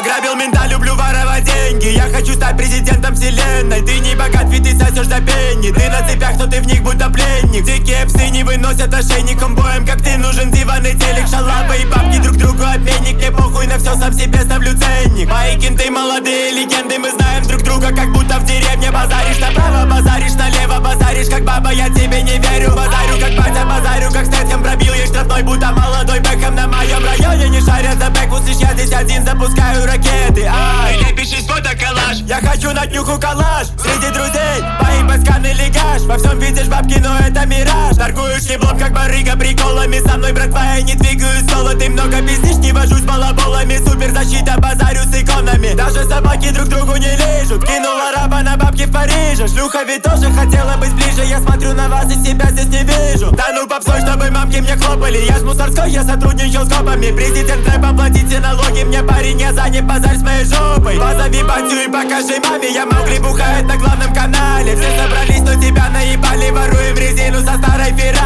Ограбил мента, люблю воровать деньги. Я хочу стать президентом вселенной. Ты не богат, ведь ты сосешь до пенни. Ты на цепях, но ты в них будто пленник. Дикие псы не выносят ошейником боем, как ты нужен диван и телек. Шалавы и бабки друг другу обменник. Мне похуй на все, сам себе ставлю ценник. Мои кенты молодые легенды, мы знаем друг друга, как будто в деревне. Базаришь направо, базаришь налево, базаришь как баба, я тебе не верю. Базарю как батя, базарю как Стэтхэм. Пробил ей штрафной, будто молодой Бэкхэм. На моем районе не шарят за бэк. Услышь, я здесь один, запускаю ракеты. Ты лепишь из фото коллаж. Я хочу на днюху калаш. Среди друзей мои пасканы легаш. Во всем видишь бабки, но это мираж. Торгую шлеблом, как барыга, приколами. Со мной, братва, я не двигаюсь соло. Ты много пиздишь, не вожусь балаболами. Суперзащита, базарю с иконами. Даже собаки друг другу не лежат. Кинула раба на бабки в Париже. Шлюха ведь тоже хотела быть ближе. Я смотрю на вас и себя здесь не вижу. Да ну попсой, чтобы мамки мне хлопали. Я ж мусорской, я сотрудничал с копами. Президент рэпа, платите налоги. Мне парень, я занят, базарь с моей жопой. Позови батю и покажи маме. Я Маугли бухает на главном канале. Все собрались, но тебя наебали. Воруем резину со старой Феррари.